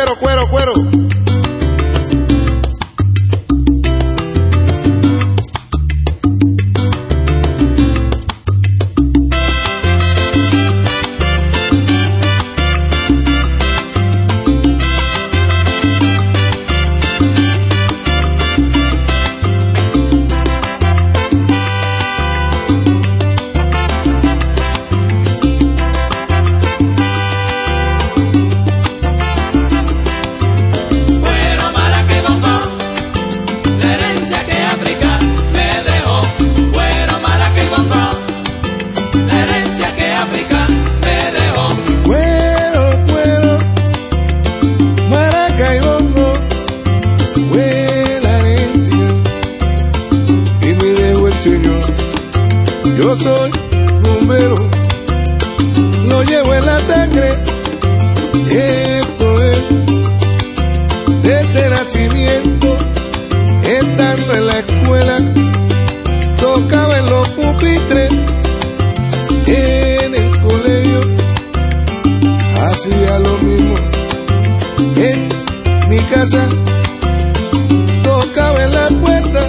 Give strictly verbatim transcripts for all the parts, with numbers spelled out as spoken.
cuero, cuero, cuero. Yo soy rumbero, lo llevo en la sangre, esto es desde nacimiento, estando en la escuela, tocaba en los pupitres, en el colegio, hacía lo mismo, en mi casa, tocaba en la puerta.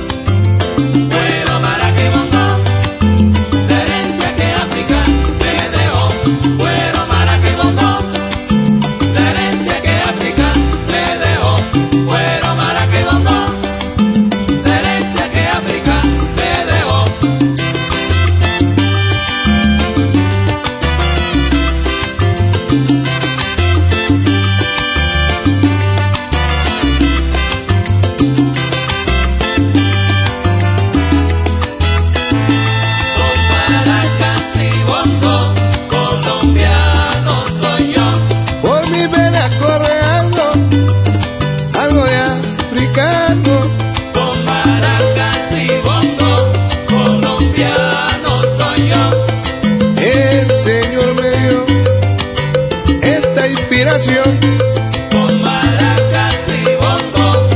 Inspiración. Con maracas y bongo,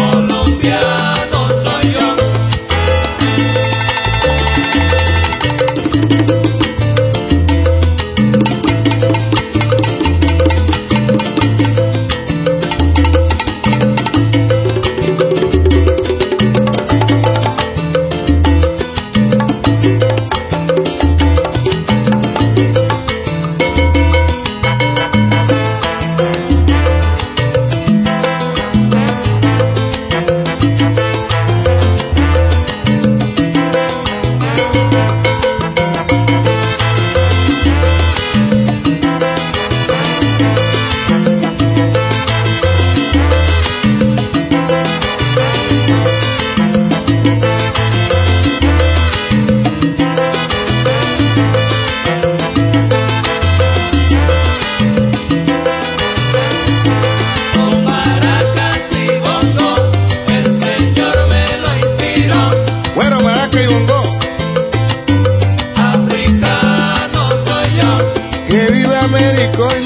colombiano soy yo. Africano soy yo. Que viva América.